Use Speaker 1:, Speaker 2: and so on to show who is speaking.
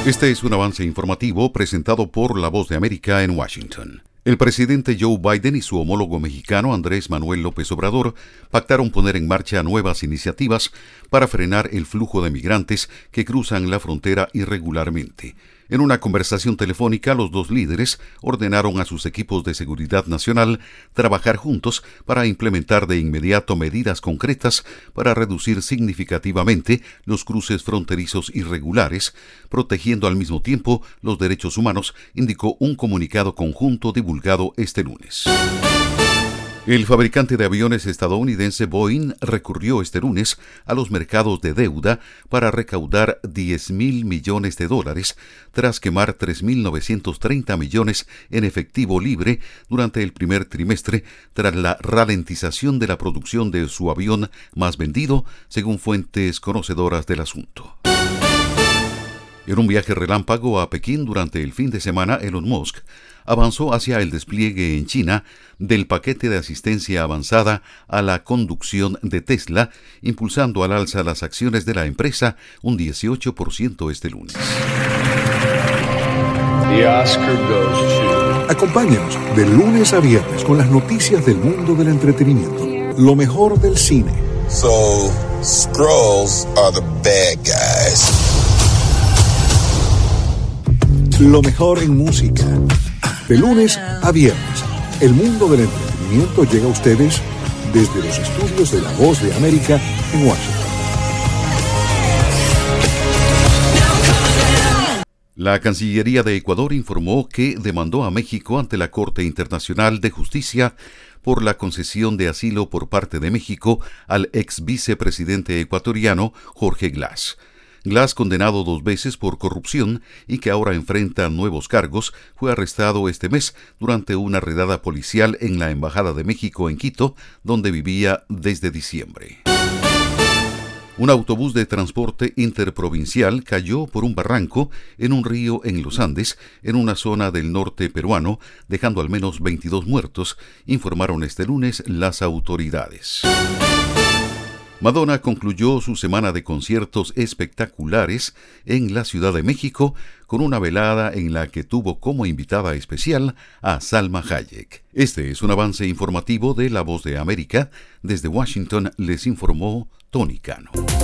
Speaker 1: Este es un avance informativo presentado por La Voz de América en Washington. El presidente Joe Biden y su homólogo mexicano Andrés Manuel López Obrador pactaron poner en marcha nuevas iniciativas para frenar el flujo de migrantes que cruzan la frontera irregularmente. En una conversación telefónica, los dos líderes ordenaron a sus equipos de seguridad nacional trabajar juntos para implementar de inmediato medidas concretas para reducir significativamente los cruces fronterizos irregulares, protegiendo al mismo tiempo los derechos humanos, indicó un comunicado conjunto divulgado este lunes. El fabricante de aviones estadounidense Boeing recurrió este lunes a los mercados de deuda para recaudar $10,000 millones tras quemar 3.930 millones en efectivo libre durante el primer trimestre tras la ralentización de la producción de su avión más vendido, según fuentes conocedoras del asunto. En un viaje relámpago a Pekín durante el fin de semana, Elon Musk avanzó hacia el despliegue en China del paquete de asistencia avanzada a la conducción de Tesla, impulsando al alza las acciones de la empresa un 18% este lunes.
Speaker 2: Acompáñanos de lunes a viernes con las noticias del mundo del entretenimiento. Lo mejor del cine.
Speaker 3: So, Skrulls are the bad guys.
Speaker 2: Lo mejor en música. De lunes a viernes, el mundo del entretenimiento llega a ustedes desde los estudios de La Voz de América en Washington.
Speaker 1: La Cancillería de Ecuador informó que demandó a México ante la Corte Internacional de Justicia por la concesión de asilo por parte de México al ex vicepresidente ecuatoriano Jorge Glass. Glass, condenado 2 veces por corrupción y que ahora enfrenta nuevos cargos, fue arrestado este mes durante una redada policial en la Embajada de México en Quito, donde vivía desde diciembre. Un autobús de transporte interprovincial cayó por un barranco en un río en los Andes, en una zona del norte peruano, dejando al menos 22 muertos, informaron este lunes las autoridades. Madonna concluyó su semana de conciertos espectaculares en la Ciudad de México con una velada en la que tuvo como invitada especial a Salma Hayek. Este es un avance informativo de La Voz de América. Desde Washington les informó Tony Cano.